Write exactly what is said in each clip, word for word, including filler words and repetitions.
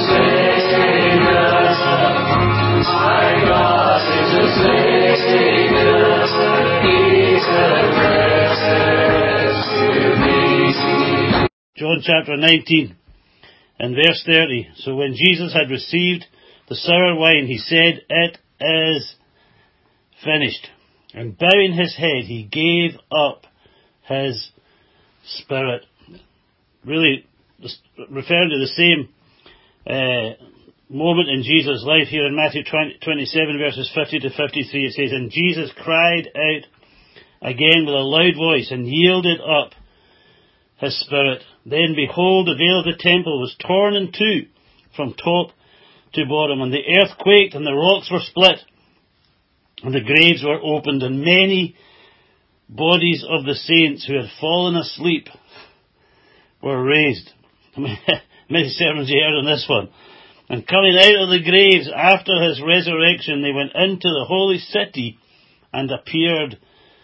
John chapter nineteen and verse thirty. So when Jesus had received the sour wine, he said, "It is finished." And bowing his head, he gave up his spirit. Really referring to the same uh, moment in Jesus' life here in Matthew twenty-seven verses fifty to fifty-three. It says, "And Jesus cried out again with a loud voice and yielded up his spirit. Then behold, the veil of the temple was torn in two from top to bottom, and the earth quaked, and the rocks were split, and the graves were opened, and many bodies of the saints who had fallen asleep were raised." Many sermons you heard on this one. "And coming out of the graves after his resurrection, they went into the holy city and appeared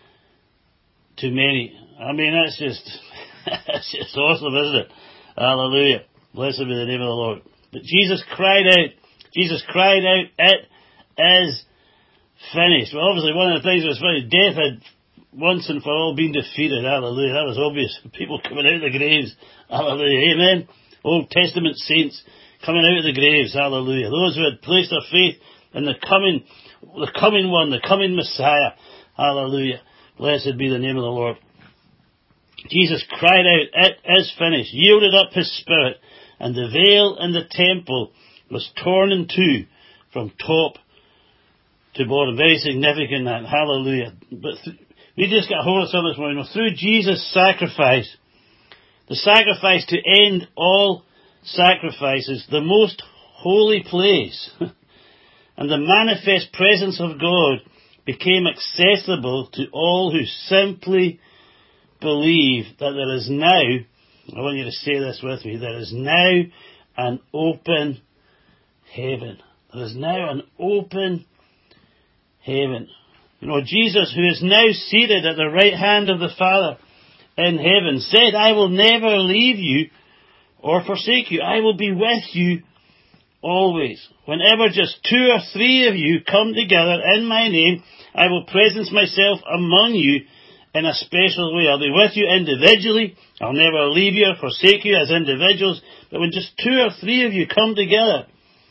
to many." I mean, that's just, that's just awesome, isn't it? Hallelujah. Blessed be the name of the Lord. But Jesus cried out, Jesus cried out, "It is finished." Well, obviously one of the things was finished. Death had once and for all been defeated. Hallelujah. That was obvious. People coming out of the graves. Hallelujah. Amen. Old Testament saints coming out of the graves. Hallelujah. Those who had placed their faith in the coming, the coming one, the coming Messiah. Hallelujah. Blessed be the name of the Lord. Jesus cried out, "It is finished," yielded up his spirit, and the veil in the temple was torn in two from top to bottom. Very significant that. Hallelujah. But th- we just got hold of something this morning. Through Jesus' sacrifice, the sacrifice to end all sacrifices, the most holy place and the manifest presence of God became accessible to all who simply believe that there is now, I want you to say this with me, there is now an open heaven. There is now an open heaven. You know, Jesus, who is now seated at the right hand of the Father in heaven, said, "I will never leave you or forsake you. I will be with you always. Whenever just two or three of you come together in my name, I will presence myself among you in a special way. I'll be with you individually. I'll never leave you or forsake you as individuals. But when just two or three of you come together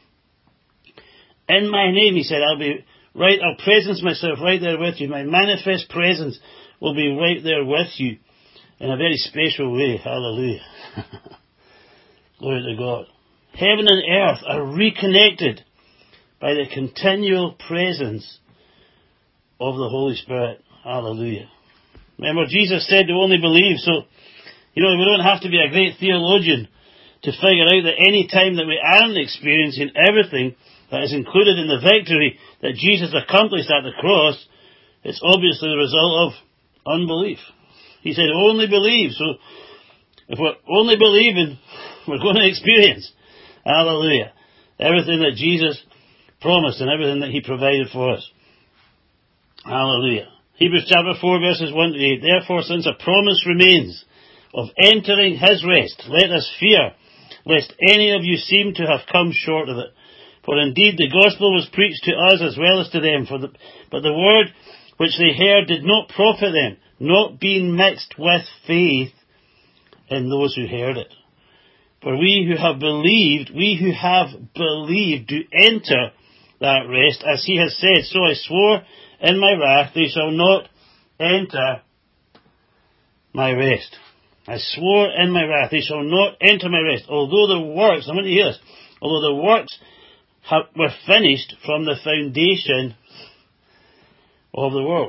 in my name," he said, I'll be right, I'll presence myself right there with you. My manifest presence will be right there with you in a very special way. Hallelujah. Glory to God. Heaven and earth are reconnected by the continual presence of the Holy Spirit. Hallelujah. Remember, Jesus said to only believe, so, you know, we don't have to be a great theologian to figure out that any time that we aren't experiencing everything that is included in the victory that Jesus accomplished at the cross, it's obviously the result of unbelief. He said, only believe. So, if we're only believing, we're going to experience, hallelujah, everything that Jesus promised and everything that he provided for us. Hallelujah. Hebrews chapter four verses one to eight. "Therefore, since a promise remains of entering his rest, let us fear, lest any of you seem to have come short of it. For indeed the gospel was preached to us as well as to them, for the, but the word which they heard did not profit them, not being mixed with faith in those who heard it. For we who have believed, we who have believed do enter that rest, as he has said, so I swore in my wrath, they shall not enter my rest. I swore in my wrath, they shall not enter my rest. Although the works," I want you to hear this, "although the works have, were finished from the foundation of the world.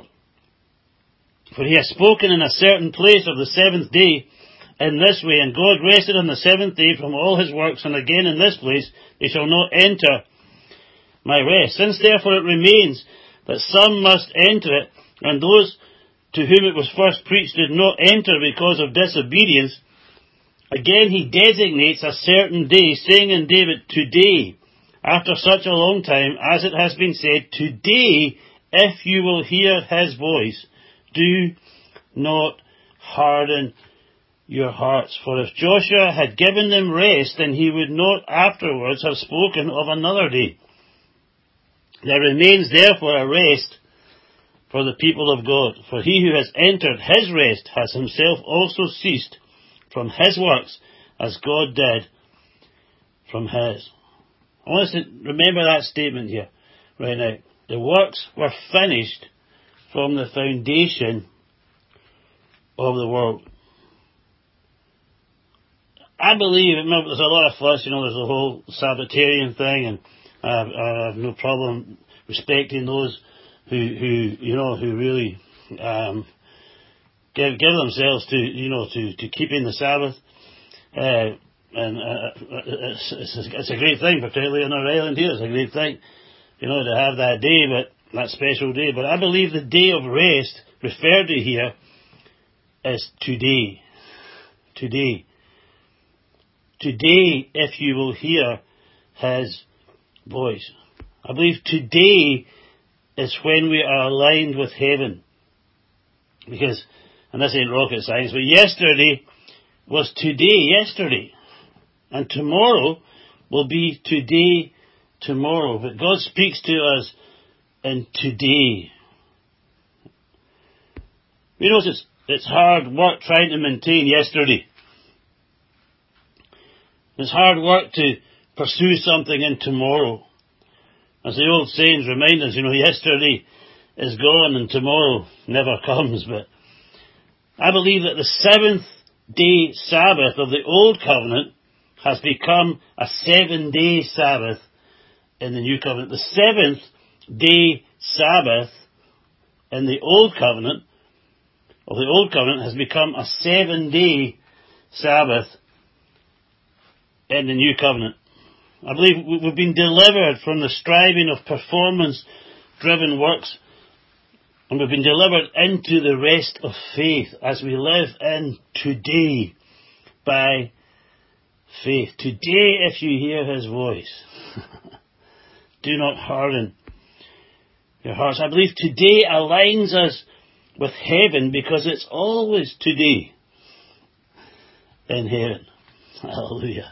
For he has spoken in a certain place of the seventh day in this way, and God rested on the seventh day from all his works, and again in this place, they shall not enter my rest. Since therefore it remains that some must enter it, and those to whom it was first preached did not enter because of disobedience, again he designates a certain day, saying in David, today, after such a long time, as it has been said, today, if you will hear his voice, do not harden your hearts. For if Joshua had given them rest, then he would not afterwards have spoken of another day. There remains therefore a rest for the people of God. For he who has entered his rest has himself also ceased from his works, as God did from his. I want us to remember that statement here right now. The works were finished from the foundation of the world. I believe, remember, there's a lot of fuss, you know, there's the whole Sabbatarian thing, and I have, I have no problem respecting those who, who you know, who really um, give, give themselves to, you know, to, to keeping the Sabbath. Uh, and uh, it's, it's, it's a great thing, particularly on our island here. It's a great thing, you know, to have that day, but that special day. But I believe the day of rest referred to here is today. Today. Today, if you will hear his voice. I believe today is when we are aligned with heaven. Because, and this ain't rocket science, but yesterday was today, yesterday. And tomorrow will be today, tomorrow. But God speaks to us in today. You know, it's, it's hard work trying to maintain yesterday. It's hard work to pursue something in tomorrow. As the old sayings remind us, you know, yesterday is gone and tomorrow never comes. But I believe that the seventh day Sabbath of the Old Covenant has become a seven day Sabbath in the New Covenant. The seventh day Sabbath in the Old Covenant, of the Old Covenant, has become a seven day Sabbath in the New Covenant. I believe we've been delivered from the striving of performance-driven works, and we've been delivered into the rest of faith as we live in today by faith. Today, if you hear his voice, do not harden your hearts. I believe today aligns us with heaven because it's always today in heaven. Hallelujah.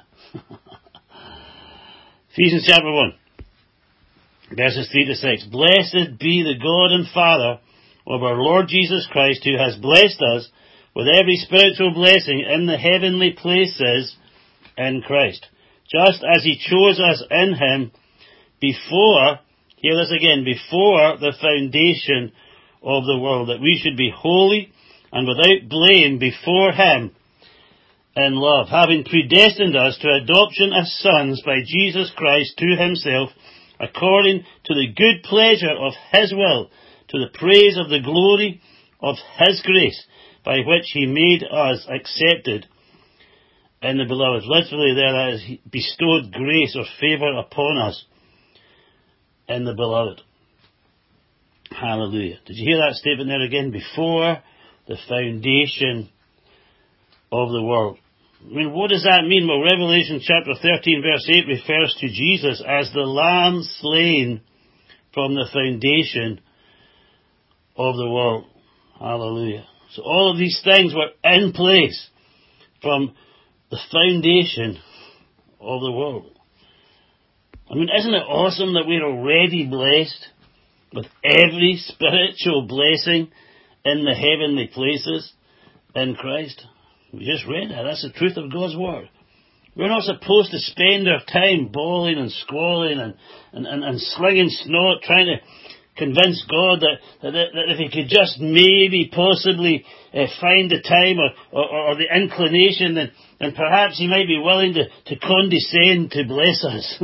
Ephesians chapter one, verses three to six. Blessed be the God and Father of our Lord Jesus Christ, who has blessed us with every spiritual blessing in the heavenly places in Christ, just as he chose us in him before, hear this again, before the foundation of the world, that we should be holy and without blame before him in love, having predestined us to adoption as sons by Jesus Christ to himself, according to the good pleasure of his will, to the praise of the glory of his grace, by which he made us accepted in the beloved. Literally there, that is, he bestowed grace or favour upon us in the beloved. Hallelujah. Did you hear that statement there again? Before the foundation of the world. I mean, what does that mean? Well, Revelation chapter thirteen verse eight refers to Jesus as the Lamb slain from the foundation of the world. Hallelujah. So all of these things were in place from the foundation of the world. I mean, isn't it awesome that we're already blessed with every spiritual blessing in the heavenly places in Christ? We just read that. That's the truth of God's Word. We're not supposed to spend our time bawling and squalling and, and, and, and slinging snot trying to convince God that, that, that if he could just maybe possibly uh, find the time or, or, or the inclination, then, then perhaps he might be willing to, to condescend to bless us.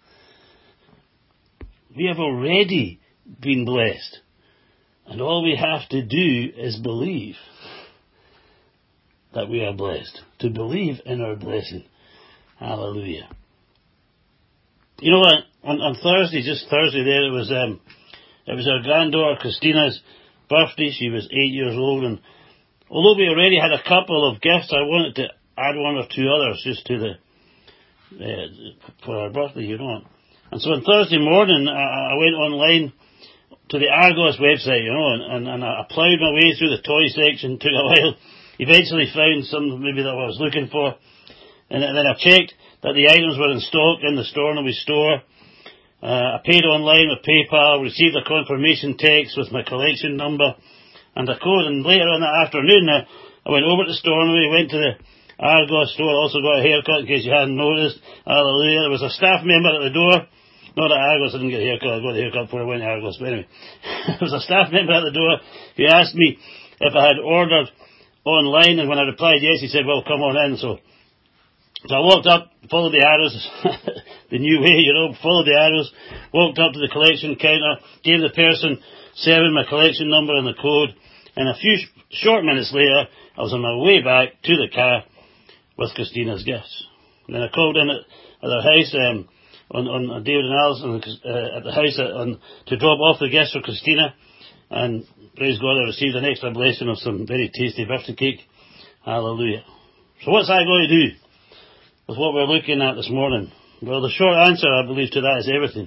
We have already been blessed. And all we have to do is believe that we are blessed. To believe in our blessing. Hallelujah. You know what? On, on Thursday, just Thursday there, it was um, it was our granddaughter Christina's birthday. She was eight years old, and although we already had a couple of gifts, I wanted to add one or two others just to the uh, for her birthday, you know. And so on Thursday morning, I, I went online to the Argos website, you know, and, and, and I plowed my way through the toy section. Took a while, eventually found some maybe that I was looking for. And then I checked that the items were in stock in the Stornoway store. Uh, I paid online with PayPal, received a confirmation text with my collection number and a code. And later in the afternoon, uh, I went over to Stornoway, went to the Argos store, also got a haircut in case you hadn't noticed. Hallelujah. There was a staff member at the door. Not at Argos, I didn't get a haircut. I got a haircut before I went to Argos, but anyway. There was a staff member at the door who asked me if I had ordered online, and when I replied yes, he said, well, come on in. So, so I walked up, followed the arrows, the new way, you know, followed the arrows, walked up to the collection counter, gave the person serving my collection number and the code, and a few sh- short minutes later, I was on my way back to the car with Christina's gifts. And then I called in at, at their house, um, on, on David and Alison uh, at the house uh, on, to drop off the gifts for Christina, and praise God, I received an extra blessing of some very tasty birthday cake. Hallelujah. So what's that going to do with what we're looking at this morning? Well, the short answer, I believe, to that is everything.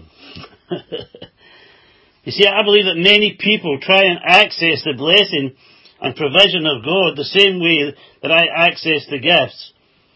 You see, I believe that many people try and access the blessing and provision of God the same way that I access the gifts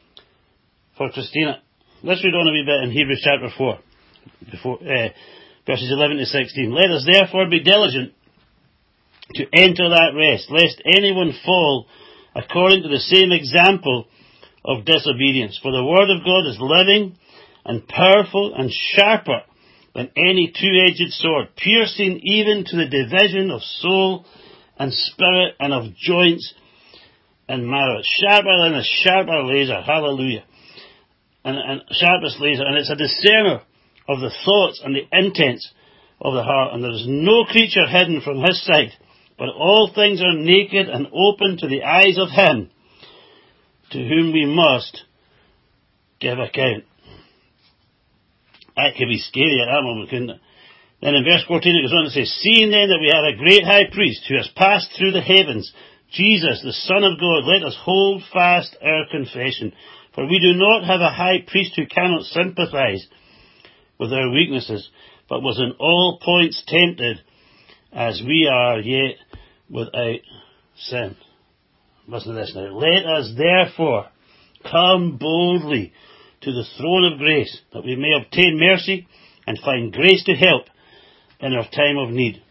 for Christina. Let's read on a wee bit in Hebrews chapter four, before, uh, verses eleven to sixteen. Let us therefore be diligent to enter that rest, lest anyone fall according to the same example of disobedience. For the word of God is living and powerful and sharper than any two-edged sword, piercing even to the division of soul and spirit and of joints and marrow. Sharper than a sharper laser. Hallelujah. And, and sharpest laser, and it's a discerner of the thoughts and the intents of the heart, and there is no creature hidden from his sight, but all things are naked and open to the eyes of him to whom we must give account. That could be scary at that moment, couldn't it? Then in verse fourteen it goes on to say, seeing then that we have a great high priest who has passed through the heavens, Jesus, the Son of God, let us hold fast our confession. For we do not have a high priest who cannot sympathize with our weaknesses, but was in all points tempted as we are, yet without sin. Listen to this now. Let us therefore come boldly to the throne of grace, that we may obtain mercy and find grace to help in our time of need.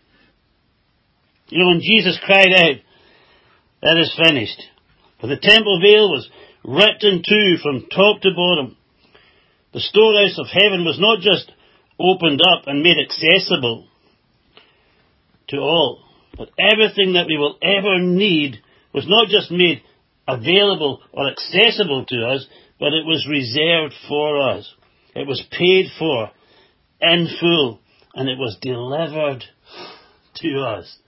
You know, when Jesus cried out, that is finished, for the temple veil was ripped in two from top to bottom. The storehouse of heaven was not just opened up and made accessible to all, but everything that we will ever need was not just made available or accessible to us, but it was reserved for us. It was paid for in full, and it was delivered to us.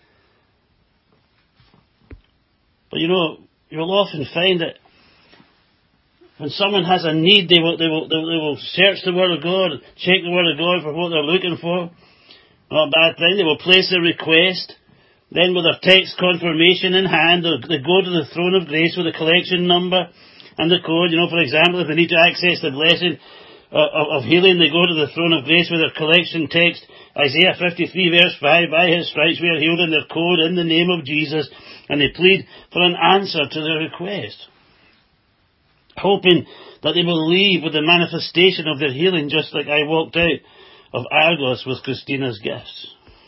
But you know, you'll often find that when someone has a need, they will, they will, they will search the Word of God, check the Word of God for what they're looking for. Not a bad thing. They will place a request. Then with their text confirmation in hand, they go to the throne of grace with the collection number and the code. You know, for example, if they need to access the blessing of, of healing, they go to the throne of grace with their collection text, Isaiah fifty-three verse five, by his stripes we are healed, in their code, in the name of Jesus, and they plead for an answer to their request, hoping that they will leave with the manifestation of their healing, just like I walked out of Argos with Christina's gifts.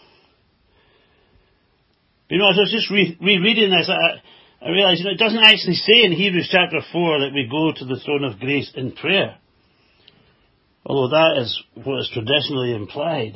You know, as I was just re- rereading this, I, I realised, you know, it doesn't actually say in Hebrews chapter four that we go to the throne of grace in prayer, although that is what is traditionally implied.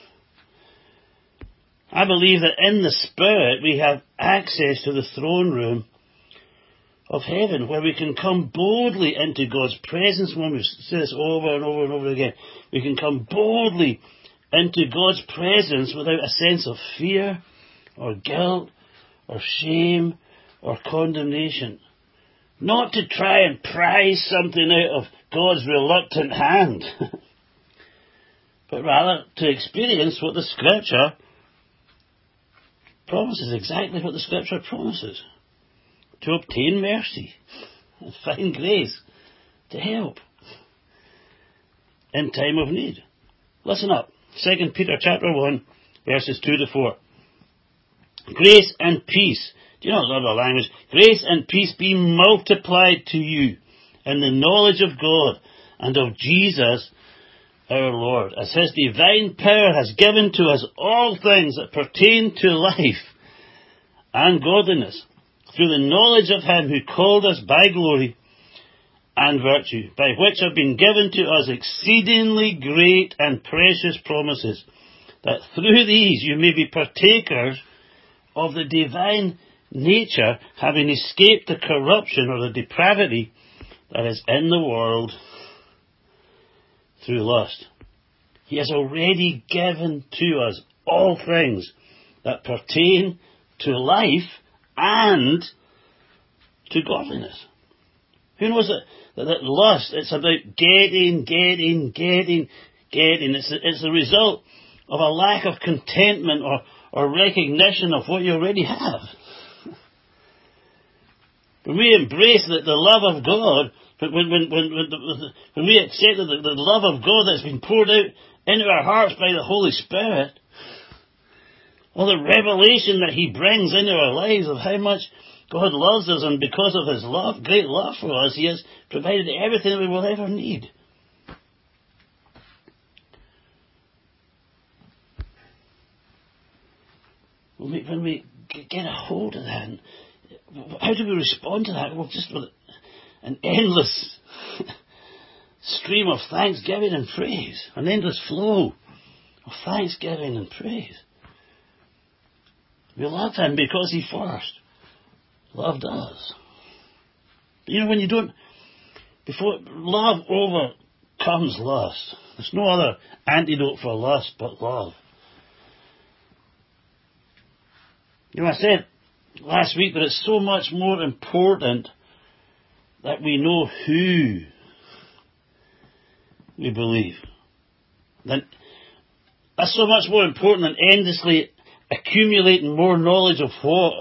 I believe that in the Spirit we have access to the throne room of heaven, where we can come boldly into God's presence. When we say this over and over and over again, we can come boldly into God's presence without a sense of fear or guilt or shame or condemnation. Not to try and prize something out of God's reluctant hand, but rather to experience what the Scripture promises, exactly what the Scripture promises. To obtain mercy and find grace to help in time of need. Listen up. Second Peter chapter one, verses two to four. Grace and peace Do you know another language? Grace and peace be multiplied to you in the knowledge of God and of Jesus our Lord, as his divine power has given to us all things that pertain to life and godliness, through the knowledge of him who called us by glory and virtue, by which have been given to us exceedingly great and precious promises, that through these you may be partakers of the divine nature, having escaped the corruption or the depravity that is in the world through lust. He has already given to us all things that pertain to life and to godliness. Who knows that, that, that lust, it's about getting, getting, getting, getting. It's, it's the result of a lack of contentment or, or recognition of what you already have. When we embrace the, the love of God, when, when, when, when, when we accept the, the love of God that's been poured out into our hearts by the Holy Spirit, all the revelation that he brings into our lives of how much God loves us, and because of his love, great love for us, he has provided everything that we will ever need. When we, when we get a hold of that, how do we respond to that? Well, just with an endless stream of thanksgiving and praise, an endless flow of thanksgiving and praise. We love him because he first loved us. You know, when you don't, before, love overcomes lust. There's no other antidote for lust but love. You know, I said last week that it's so much more important that we know who we believe. Then that's so much more important than endlessly accumulating more knowledge of what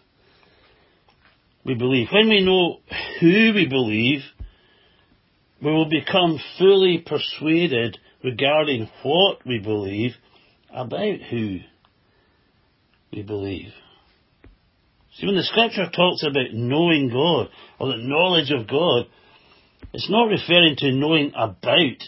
we believe. When we know who we believe, we will become fully persuaded regarding what we believe about who we believe. See, when the scripture talks about knowing God, or the knowledge of God, it's not referring to knowing about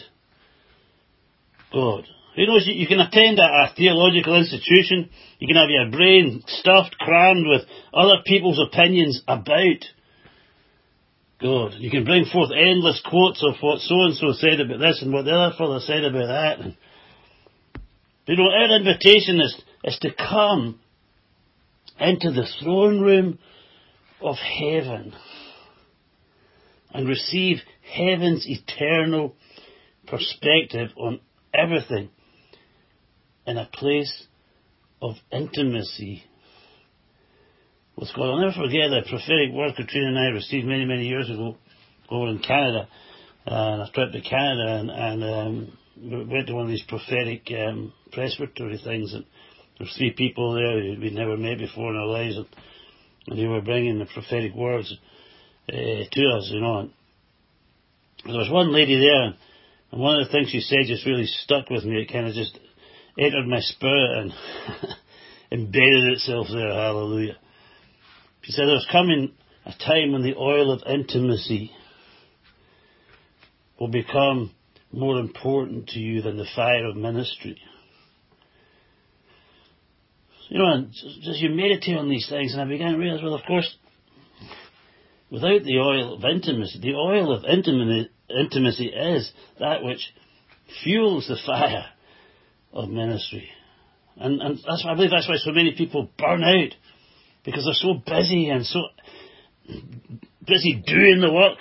God. You know, you can attend a, a theological institution, you can have your brain stuffed, crammed with other people's opinions about God. You can bring forth endless quotes of what so-and-so said about this and what the other fellow said about that. And, you know, our invitation is, is to come into the throne room of heaven and receive heaven's eternal perspective on everything in a place of intimacy with God. I'll never forget the prophetic word Katrina and I received many, many years ago over in Canada. Uh, on a trip to Canada, and, and um, we went to one of these prophetic um, presbytery things, and there were three people there who we'd never met before in our lives, and, and they were bringing the prophetic words uh, to us, you know. And there was one lady there, and, and one of the things she said just really stuck with me. It kind of just entered my spirit and embedded itself there. Hallelujah. She said there was coming a time when the oil of intimacy will become more important to you than the fire of ministry. You know, and as you meditate on these things, and I began to realize, well, of course, without the oil of intimacy, the oil of intimacy is that which fuels the fire of ministry. And, and that's why I believe that's why so many people burn out, because they're so busy and so busy doing the work.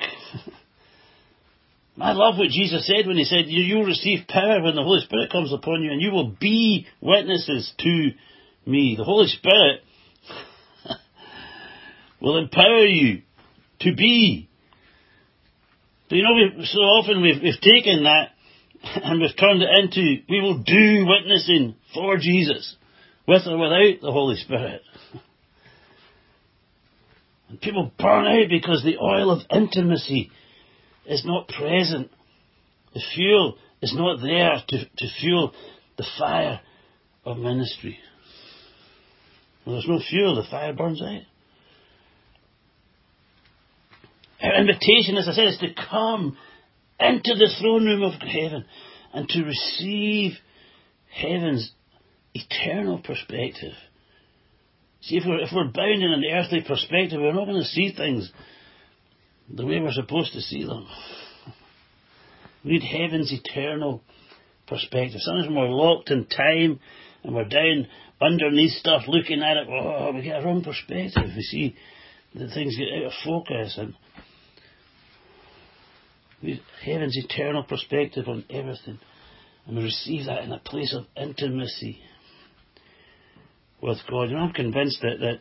I love what Jesus said when he said, you will receive power when the Holy Spirit comes upon you, and you will be witnesses to me. The Holy Spirit will empower you to be. But you know, we've, so often we've, we've taken that and we've turned it into, we will do witnessing for Jesus, with or without the Holy Spirit. And people burn out because the oil of intimacy is not present. The fuel is not there to, to fuel the fire of ministry. When there's no fuel, the fire burns out. Our invitation, as I said, is to come into the throne room of heaven and to receive heaven's eternal perspective. See, if we're, if we're bound in an earthly perspective, we're not going to see things the way we're supposed to see them. We need heaven's eternal perspective. Sometimes when we're locked in time and we're down underneath stuff looking at it, oh, we get a wrong perspective. We see that things get out of focus, and we need heaven's eternal perspective on everything. And we receive that in a place of intimacy with God. And I'm convinced that, that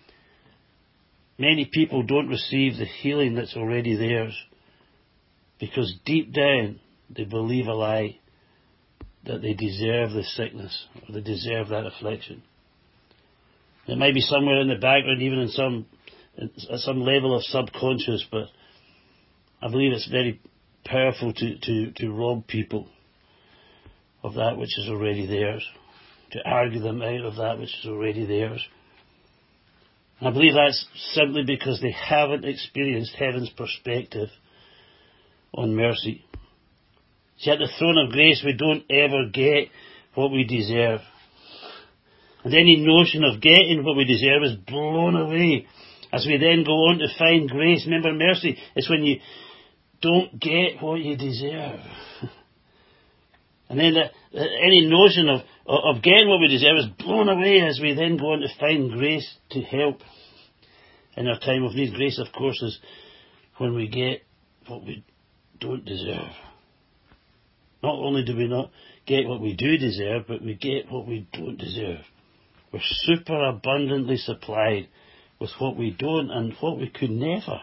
many people don't receive the healing that's already theirs because deep down they believe a lie that they deserve the sickness or they deserve that affliction. It might be somewhere in the background, even in some at some level of subconscious, but I believe it's very powerful to, to, to rob people of that which is already theirs, to argue them out of that which is already theirs. And I believe that's simply because they haven't experienced heaven's perspective on mercy. See, at the throne of grace, we don't ever get what we deserve. And any notion of getting what we deserve is blown away as we then go on to find grace. Remember, mercy is when you don't get what you deserve. And then the, the, any notion of, of getting what we deserve is blown away as we then go on to find grace to help in our time of need. Grace, of course, is when we get what we don't deserve. Not only do we not get what we do deserve, but we get what we don't deserve. We're super abundantly supplied with what we don't and what we could never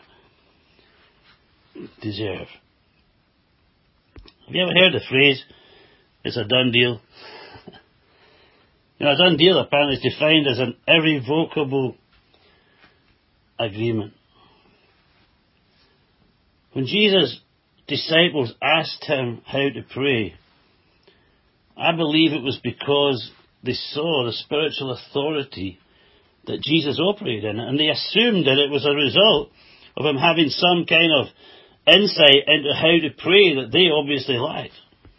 deserve. Have you ever heard the phrase, it's a done deal? You know, a done deal apparently is defined as an irrevocable agreement. When Jesus' disciples asked him how to pray, I believe it was because they saw the spiritual authority that Jesus operated in, and they assumed that it was a result of him having some kind of insight into how to pray that they obviously lacked.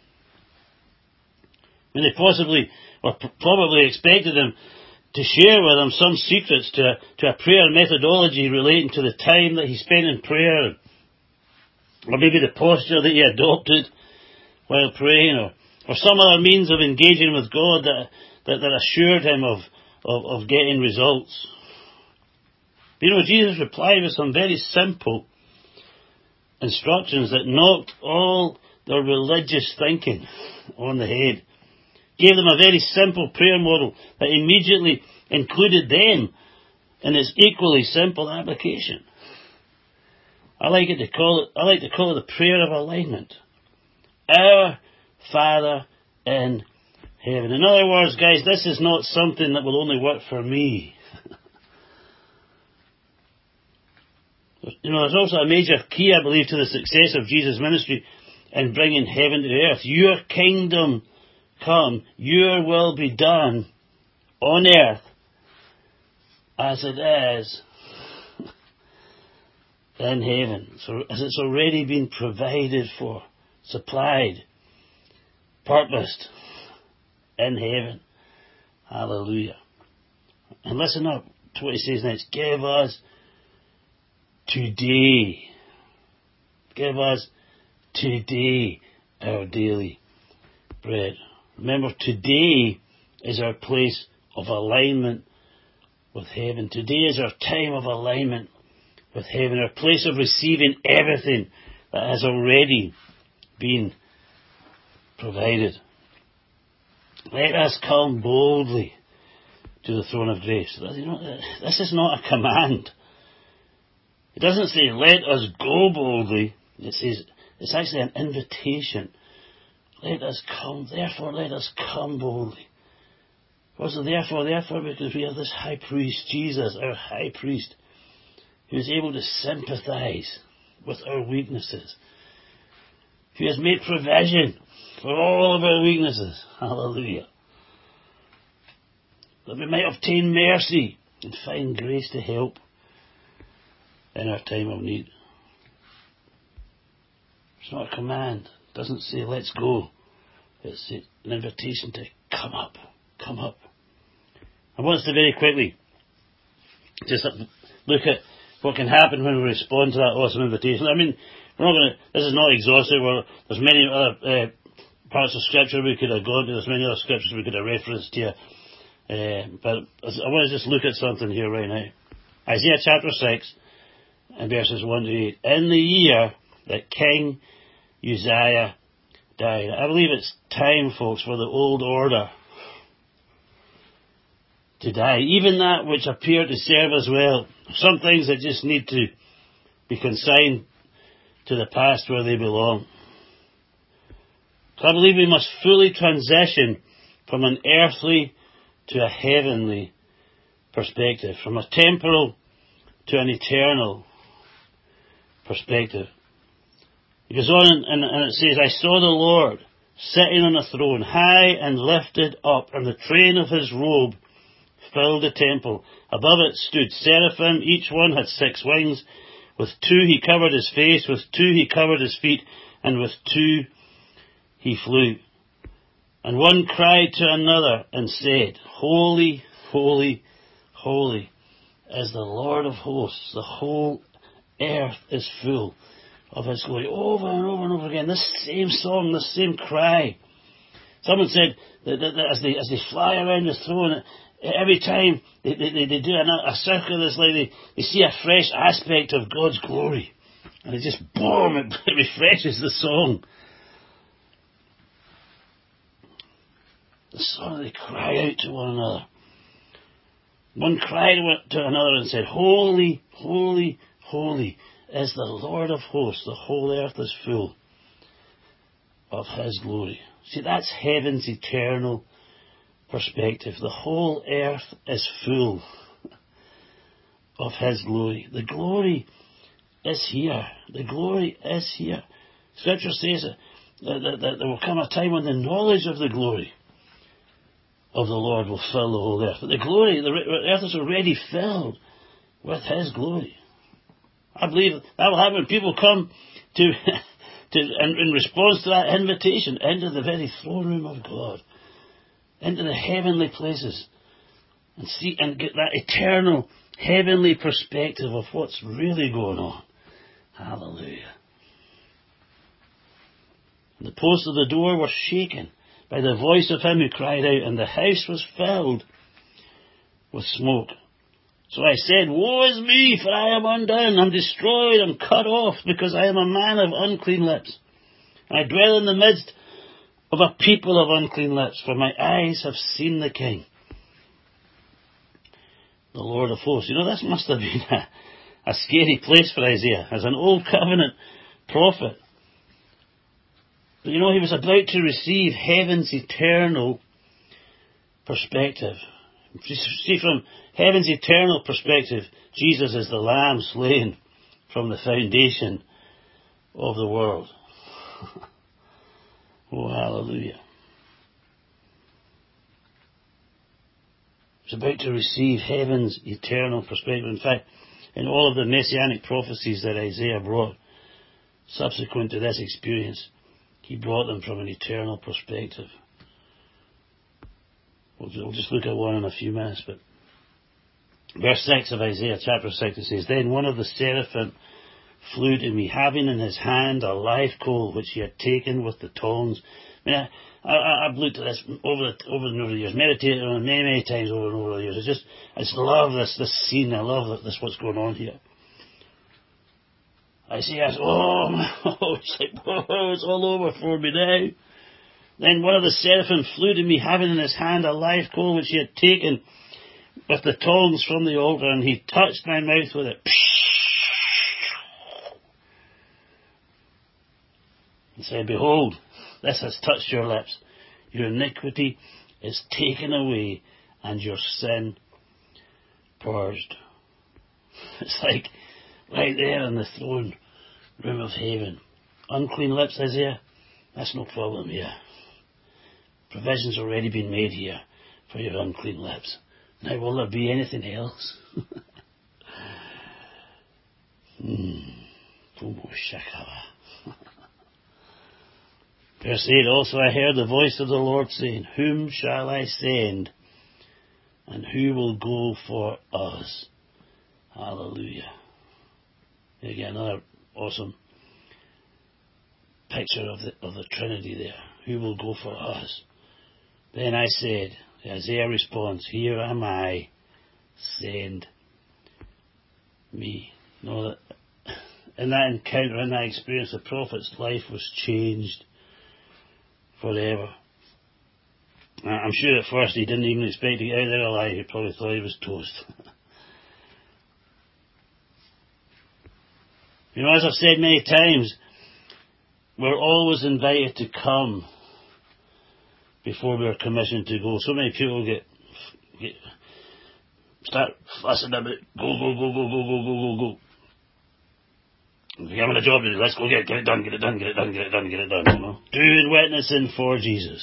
I mean, they possibly or probably expected him to share with them some secrets to, to a prayer methodology relating to the time that he spent in prayer, or maybe the posture that he adopted while praying, or, or some other means of engaging with God that, that, that assured him of, of, of getting results. But you know, Jesus replied with some very simple instructions that knocked all their religious thinking on the head. Gave them a very simple prayer model that immediately included them in its equally simple application. I like it to call it, I like to call it the prayer of alignment. Our Father in heaven. In other words, guys, this is not something that will only work for me. You know, there's also a major key, I believe, to the success of Jesus' ministry in bringing heaven to earth. Your kingdom come, your will be done on earth as it is in heaven. So as it's already been provided for, supplied, purposed in heaven. Hallelujah. And listen up to what he says next. Give us today. Give us today our daily bread. Remember, today is our place of alignment with heaven. Today is our time of alignment with heaven, our place of receiving everything that has already been provided. Let us come boldly to the throne of grace. You know, this is not a command. It doesn't say, let us go boldly. It says, it's actually an invitation. Let us come, therefore let us come boldly. What's the therefore? Therefore, because we have this high priest, Jesus, our high priest, who is able to sympathize with our weaknesses. Who has made provision for all of our weaknesses. Hallelujah. That we might obtain mercy and find grace to help in our time of need. It's not a command. It doesn't say, let's go. It's an invitation to come up. Come up. I want us to very quickly just look at what can happen when we respond to that awesome invitation. I mean, we're not going to, this is not exhaustive. We're, there's many other uh, parts of Scripture we could have gone to. There's many other Scriptures we could have referenced here. Uh, but I want to just look at something here right now. Isaiah chapter six and verses one to eight. In the year that King Uzziah died. I believe it's time, folks, for the old order to die. Even that which appeared to serve us well. Some things that just need to be consigned to the past where they belong. So I believe we must fully transition from an earthly to a heavenly perspective. From a temporal to an eternal perspective. It goes on and, and it says, I saw the Lord sitting on a throne, high and lifted up, and the train of his robe filled the temple. Above it stood seraphim. Each one had six wings. With two he covered his face, with two he covered his feet, and with two he flew. And one cried to another and said, Holy, holy, holy is the Lord of hosts. The whole earth is full of his glory. Over and over and over again, this same song, this same cry. Someone said that, that, that as they as they fly around the throne, every time they, they, they do a, a circle, it's like they, they see a fresh aspect of God's glory. And it just, boom, it, it refreshes the song. The song, they cry out to one another. One cried to another and said, Holy, holy, holy is the Lord of hosts. The whole earth is full of his glory. See, that's heaven's eternal perspective. The whole earth is full of his glory. The glory is here. The glory is here. Scripture says that, that, that there will come a time when the knowledge of the glory of the Lord will fill the whole earth. But the glory, the earth is already filled with his glory. I believe that will happen when people come to, to in, in response to that invitation into the very throne room of God, into the heavenly places, and see and get that eternal heavenly perspective of what's really going on. Hallelujah. And the posts of the door were shaken by the voice of him who cried out, and the house was filled with smoke. So I said, Woe is me, for I am undone, I'm destroyed, I'm cut off, because I am a man of unclean lips. And I dwell in the midst of a people of unclean lips, for my eyes have seen the King, the Lord of hosts. You know, this must have been a, a scary place for Isaiah, as an old covenant prophet. But you know, he was about to receive heaven's eternal perspective. See, from heaven's eternal perspective, Jesus is the Lamb slain from the foundation of the world. Oh, hallelujah. He's about to receive heaven's eternal perspective. In fact, in all of the messianic prophecies that Isaiah brought, subsequent to this experience, he brought them from an eternal perspective. We'll just look at one in a few minutes, but verse six of Isaiah chapter six, it says, Then one of the seraphim flew to me, having in his hand a live coal which he had taken with the tongs. I mean, I, I, I've looked at this over the, over and over the years, meditated on it many, many times over and over the years. I just, I just love this, this scene. I love this, what's going on here. I see us, oh, oh, it's like, whoa, it's all over for me now. Then one of the seraphim flew to me, having in his hand a live coal which he had taken with the tongs from the altar, and he touched my mouth with it. And said, Behold, this has touched your lips. Your iniquity is taken away, and your sin purged. It's like right there in the throne room of heaven. Unclean lips, Isaiah? That's no problem here. Provision's already been made here for your unclean lips. Now, will there be anything else? hmm. Verse eight, also I heard the voice of the Lord saying, whom shall I send, and who will go for us? Hallelujah. Again, another awesome picture of the, of the Trinity there. Who will go for us? Then I said, Isaiah responds, here am I, send me. You know, that in that encounter, in that experience, the prophet's life was changed forever. I'm sure at first he didn't even expect to get out there alive. He probably thought he was toast. You know, as I've said many times, we're always invited to come before we're commissioned to go. So many people get, get start fussing about go, go, go, go, go, go, go, go, go. If you're having a job to do, let's go get it, get it done, get it done, get it done, get it done, get it done, you know. Doing witnessing for Jesus.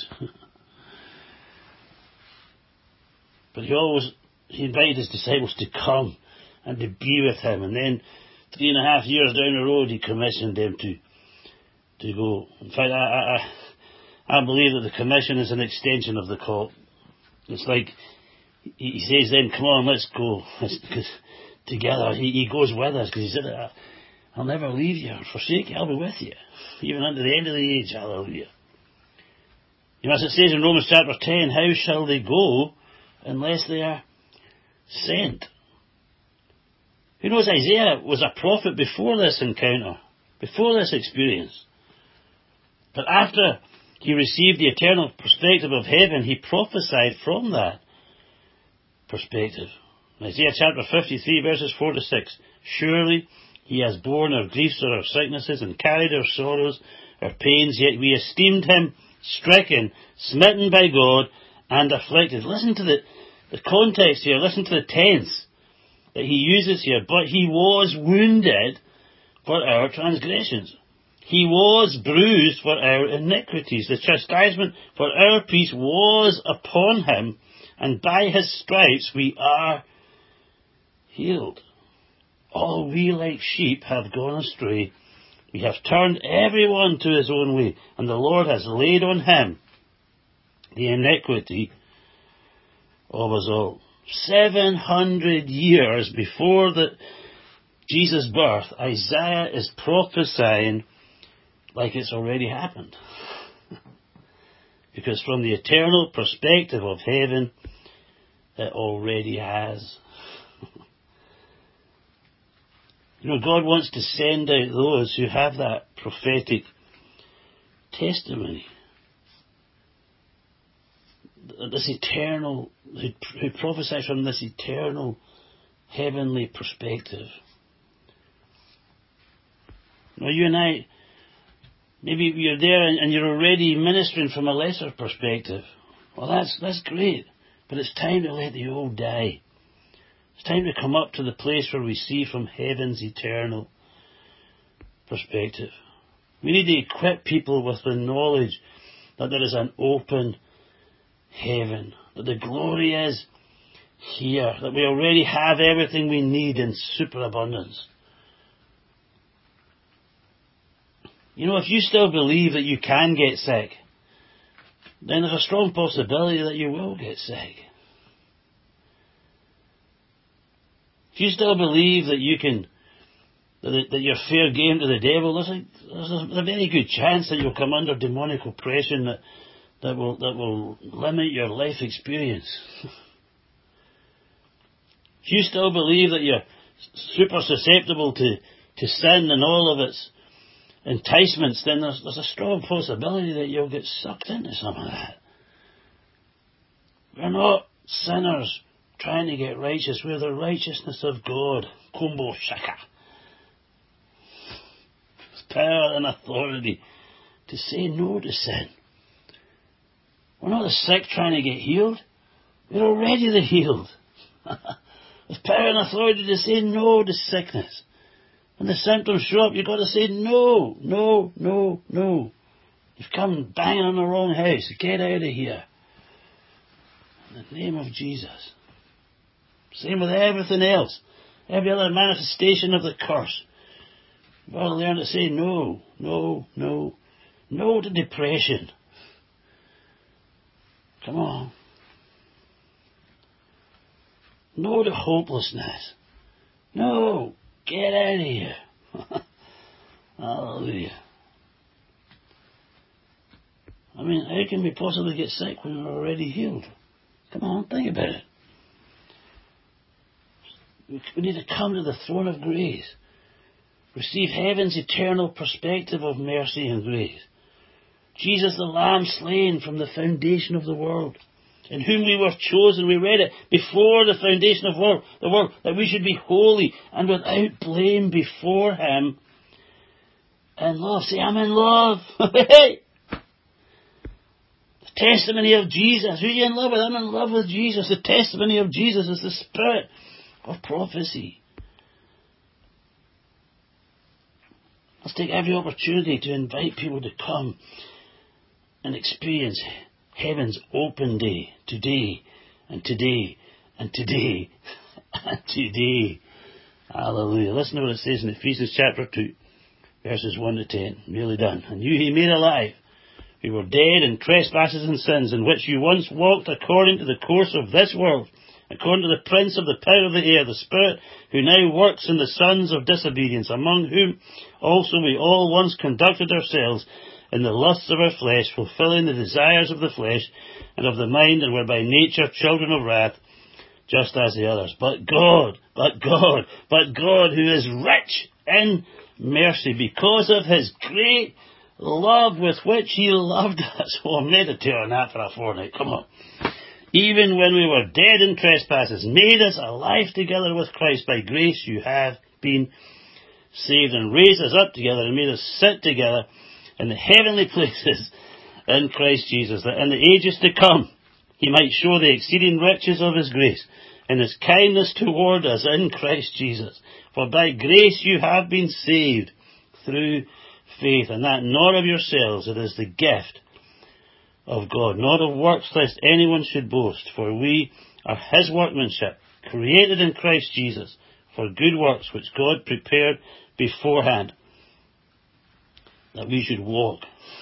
But he always, he invited his disciples to come and to be with him. And then three and a half years down the road, he commissioned them to, to go. In fact, I, I, I believe that the commission is an extension of the call. It's like, he says then, come on, let's go. Because together, he, he goes with us, because he said, I'll never leave you or forsake you, I'll be with you. Even unto the end of the age, hallelujah. You know, as it says in Romans chapter ten, how shall they go unless they are sent? Who knows, Isaiah was a prophet before this encounter, before this experience. But after he received the eternal perspective of heaven, he prophesied from that perspective. Isaiah chapter fifty-three, verses four to six. Surely he has borne our griefs or our sicknesses and carried our sorrows, our pains, yet we esteemed him stricken, smitten by God, and afflicted. Listen to the, the context here, listen to the tense that he uses here. But he was wounded for our transgressions. He was bruised for our iniquities. The chastisement for our peace was upon him, and by his stripes we are healed. All we like sheep have gone astray. We have turned everyone to his own way, and the Lord has laid on him the iniquity of us all. Seven hundred years before the, Jesus' birth, Isaiah is prophesying like it's already happened. Because from the eternal perspective of heaven, it already has. You know, God wants to send out those who have that prophetic testimony. This eternal, who, who prophesy from this eternal heavenly perspective. Now you and I, maybe you're there and you're already ministering from a lesser perspective. Well, that's, that's great. But it's time to let the old die. It's time to come up to the place where we see from heaven's eternal perspective. We need to equip people with the knowledge that there is an open heaven, that the glory is here, that we already have everything we need in superabundance. You know, if you still believe that you can get sick, then there's a strong possibility that you will get sick. If you still believe that you can, that, that you're fair game to the devil, there's a, there's a, a very good chance that you'll come under demonic oppression that, that will that will limit your life experience. If you still believe that you're super susceptible to, to sin and all of its enticements, then there's, there's a strong possibility that you'll get sucked into some of that. We're not sinners trying to get righteous. We're the righteousness of God. Kombo shaka. With power and authority to say no to sin. We're not the sick trying to get healed. We're already the healed. With power and authority to say no to sickness. When the symptoms show up, you've got to say no, no, no, no. You've come banging on the wrong house. Get out of here. In the name of Jesus. Same with everything else. Every other manifestation of the curse. You've got to learn to say no, no, no, No to depression. Come on. No to hopelessness. No. Get out of here. Hallelujah. I mean, how can we possibly get sick when we're already healed? Come on, think about it. We need to come to the throne of grace. Receive heaven's eternal perspective of mercy and grace. Jesus the Lamb slain from the foundation of the world, in whom we were chosen. We read it before the foundation of world, the world, that we should be holy and without blame before Him in love. Say, I'm in love. The testimony of Jesus. Who are you in love with? I'm in love with Jesus. The testimony of Jesus is the spirit of prophecy. Let's take every opportunity to invite people to come and experience heaven's open day today and today and today and today. Hallelujah. Listen to what it says in Ephesians chapter two, verses one to ten. Nearly done. And you He made alive. We were dead in trespasses and sins, in which you once walked according to the course of this world, according to the prince of the power of the air, the spirit who now works in the sons of disobedience, among whom also we all once conducted ourselves in the lusts of our flesh, fulfilling the desires of the flesh and of the mind, and were by nature children of wrath, just as the others. But God, but God, but God, who is rich in mercy, because of His great love with which He loved us. Oh, meditate on that for a fortnight. Come on. Even when we were dead in trespasses, made us alive together with Christ. By grace you have been saved, and raised us up together and made us sit together in the heavenly places in Christ Jesus, that in the ages to come He might show the exceeding riches of His grace and His kindness toward us in Christ Jesus. For by grace you have been saved through faith, and that not of yourselves, it is the gift of God, not of works, lest anyone should boast. For we are His workmanship, created in Christ Jesus for good works, which God prepared beforehand that we should walk.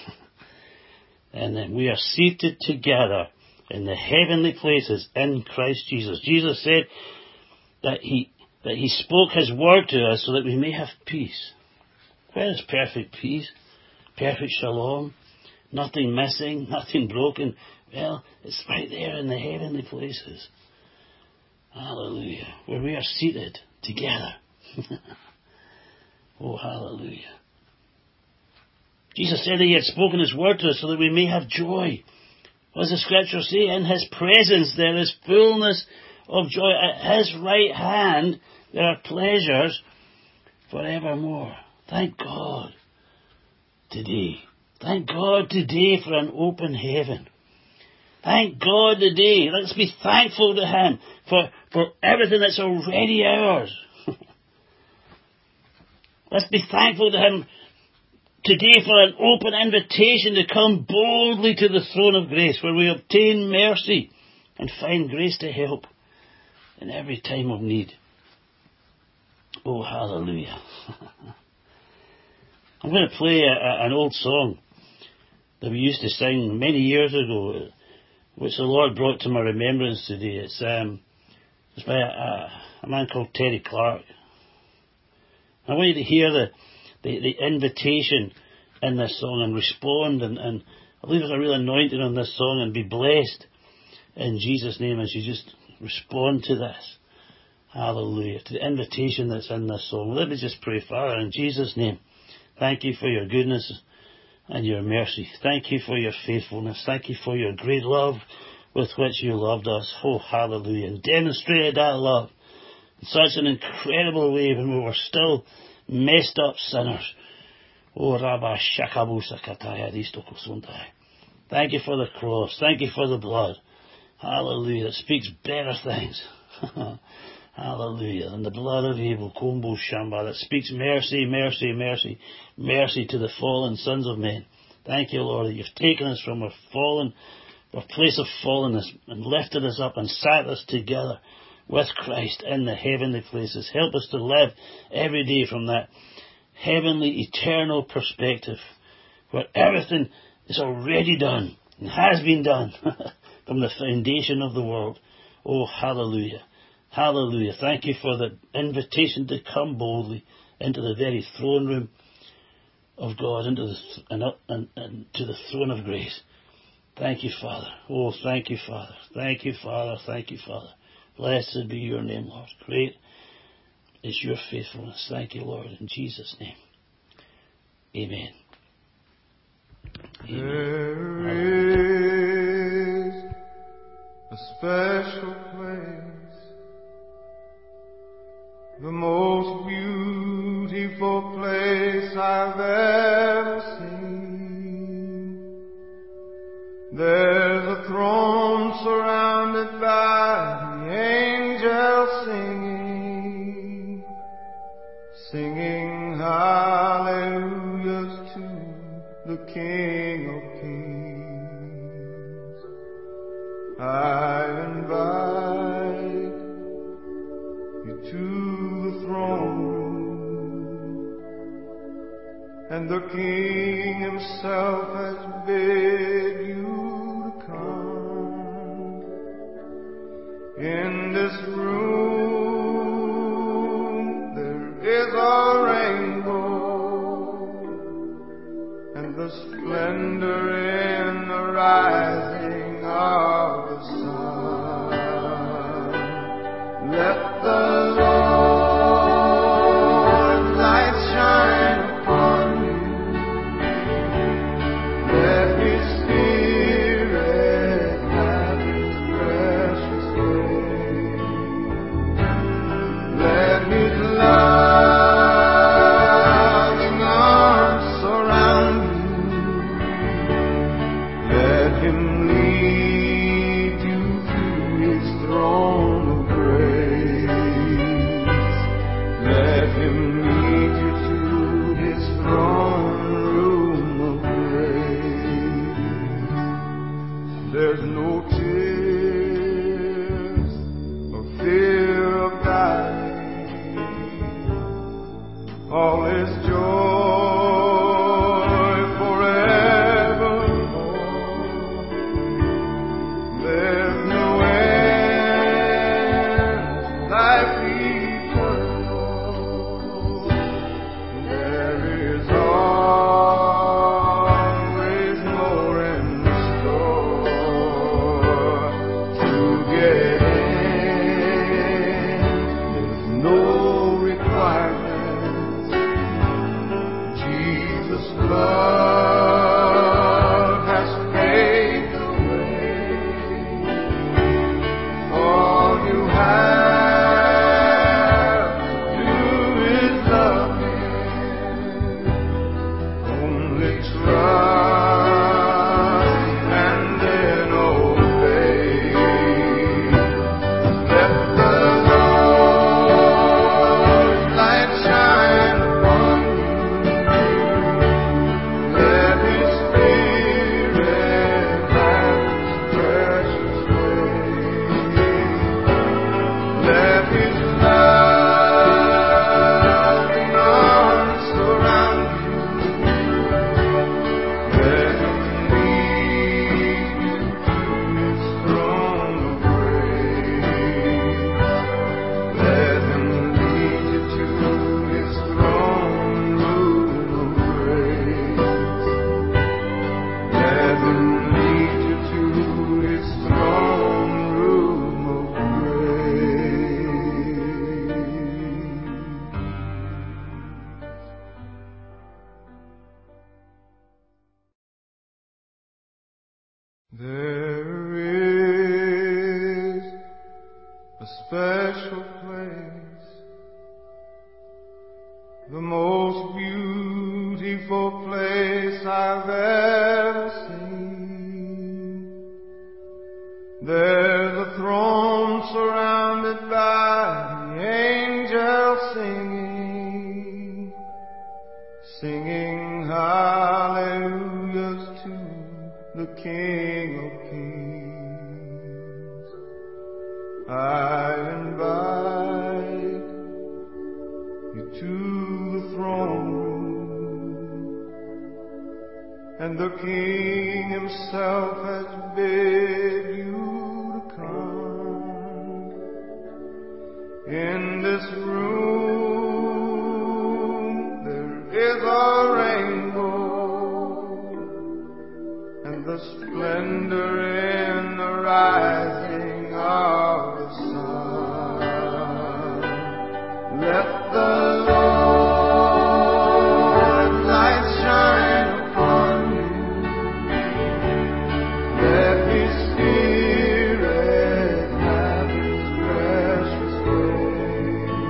And then we are seated together in the heavenly places in Christ Jesus. Jesus said that He that He spoke His word to us so that we may have peace. Where is perfect peace? Perfect shalom? Nothing missing, nothing broken. Well, it's right there in the heavenly places. Hallelujah. Where we are seated together. Oh, hallelujah. Jesus said that He had spoken His word to us so that we may have joy. What does the scripture say? In His presence there is fullness of joy. At His right hand there are pleasures forevermore. Thank God today. Thank God today for an open heaven. Thank God today. Let's be thankful to Him for, for everything that's already ours. Let's be thankful to Him today for an open invitation to come boldly to the throne of grace, where we obtain mercy and find grace to help in every time of need. Oh, hallelujah. I'm going to play a, a, an old song that we used to sing many years ago, which the Lord brought to my remembrance today. It's, um, it's by a, a, a man called Terry Clark. I want you to hear the, the, the invitation in this song and respond, and, and I believe there's a real anointing on this song, and be blessed in Jesus' name as you just respond to this. Hallelujah. To the invitation that's in this song. Let me just pray. Father, in Jesus' name, thank You for Your goodness and Your mercy. Thank You for Your faithfulness. Thank You for Your great love with which You loved us. Oh, hallelujah. And demonstrated that love in such an incredible way when we were still messed up sinners. Oh, Rabba Shakabusa Kataya Distokosuntai. Thank You for the cross. Thank You for the blood. Hallelujah. It speaks better things. Hallelujah. And the blood of Abel, Kombo Shamba, that speaks mercy, mercy, mercy, mercy to the fallen sons of men. Thank You, Lord, that You've taken us from our fallen, our place of fallenness, and lifted us up and sat us together with Christ in the heavenly places. Help us to live every day from that heavenly, eternal perspective, where everything is already done and has been done from the foundation of the world. Oh, hallelujah. Hallelujah. Thank you for the invitation to come boldly into the very throne room of God, into the, and, up, and, and to the throne of grace. Thank you, Father. Oh, thank you, Father. Thank you, Father. Thank you, Father. Blessed be your name, Lord. Great is your faithfulness. Thank you, Lord, in Jesus' name. Amen. Amen. There is a special place, the most beautiful place I've ever seen. There's a throne surrounded by the angels singing, singing hallelujahs to the King of Kings. I invite you to the throne room, and the King himself has bid you to come. In this room there is a rainbow, and the splendor in the rising of the sun. Let the Lord's light shine upon you. Let His Spirit have His precious way. Let His loving arms surround you. Let Him lead you through His throne of grace. Let Him lead you to His throne room of grace. There's no tears or fear of dying. All is joy forevermore. There's no end, life eternal. There is always more in store. To get in, there's no requirements. Jesus' blood has paved the way. All you have to do is love Him. Only trust and then obey. Let the Lord's light shine upon you. Let His Spirit have His precious way. Let His loving arms surround you. Let Him lead you to His throne of grace. Let Him lead you to His throne room of grace. Let Him lead you to His throne room of grace. There is a special place, the most beautiful place I've ever seen. There's a throne surrounded by the angels singing, singing hallelujahs to the King of Kings. I invite you to the throne room, and the King himself has bid you to come. In this room there is a rainbow, and the splendor in the rising of the sun. Let the Lord's light shine upon you. Let His Spirit have His precious way.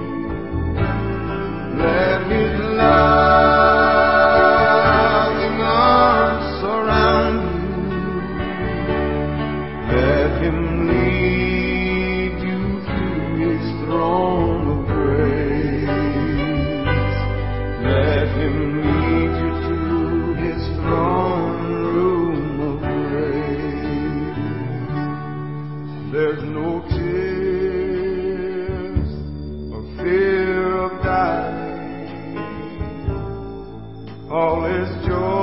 Let His loving arms surround you. Let Him lead you to His throne of grace. Let Him lead you to His throne room of grace. There's no tears or fear of dying. All is joy